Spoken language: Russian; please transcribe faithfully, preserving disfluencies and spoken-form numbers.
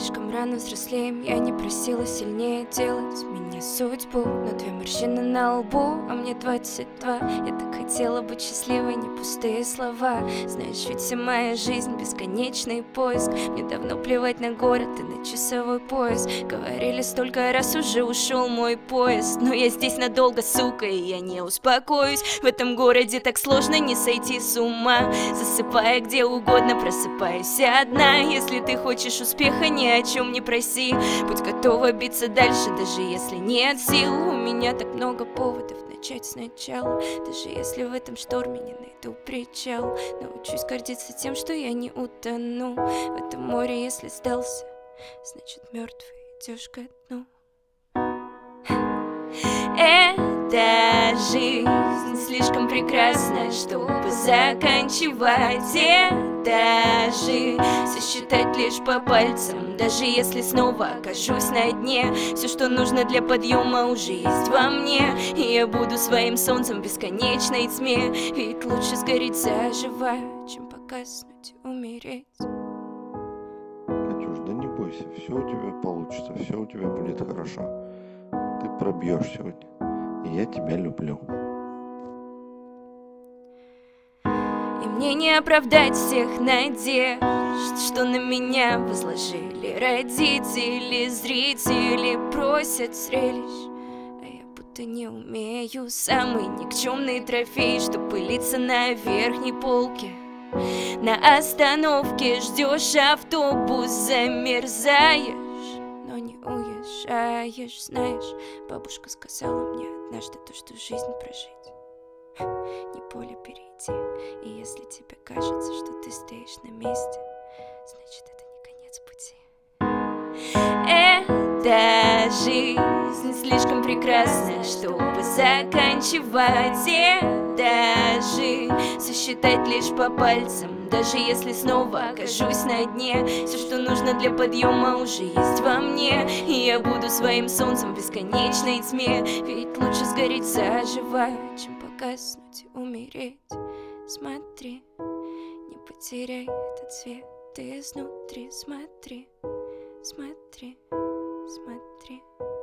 слишком рано взрослеем. Я не просила сильнее делать меня судьбу, но две морщины на лбу, а мне двадцать два. Я так хотела быть счастливой, не пустые слова. Знаешь, ведь вся моя жизнь бесконечный поиск. Мне давно плевать на город и на часовой пояс. Говорили столько раз, уже ушел мой поезд, но я здесь надолго, сука, и я не успокоюсь. В этом городе так сложно не сойти с ума. Засыпая где угодно, просыпаюсь одна. Если ты хочешь успеха, ни о чем не проси. Будь готова биться дальше, даже если нет сил. У меня так много поводов начать сначала. Даже если в этом шторме не найду причал. Научусь гордиться тем, что я не утону в этом море. Если сдался, значит мертвый идешь ко дну. Эта жизнь слишком прекрасна, чтобы заканчивать. Этажи сосчитать лишь по пальцам. Даже если снова окажусь на дне, все, что нужно для подъема, уже есть во мне. И я буду своим солнцем в бесконечной тьме. Ведь лучше сгореть заживо, чем погаснуть и умереть. Катюш, да не бойся, все у тебя получится, все у тебя будет хорошо. Ты пробьешь сегодня, и я тебя люблю. И мне не оправдать всех надежд, что на меня возложили родители, зрители просят зрелищ, а я будто не умею. Самый никчемный трофей, что пылится на верхней полке. На остановке ждешь автобус, замерзаешь, но не уезжаешь. Знаешь, бабушка сказала мне однажды то, что жизнь прожить не поле перейти. И если тебе кажется, что ты стоишь на месте, значит это не конец пути. Эта жизнь слишком прекрасна, чтобы заканчивать. Этажи сосчитать лишь по пальцам. Даже если снова окажусь на дне, все, что нужно для подъема, уже есть во мне. И я буду своим солнцем в бесконечной тьме. Ведь лучше сгореть заживо, чем погаснуть и умереть. Смотри, не потеряй этот цвет изнутри. Смотри, смотри, смотри.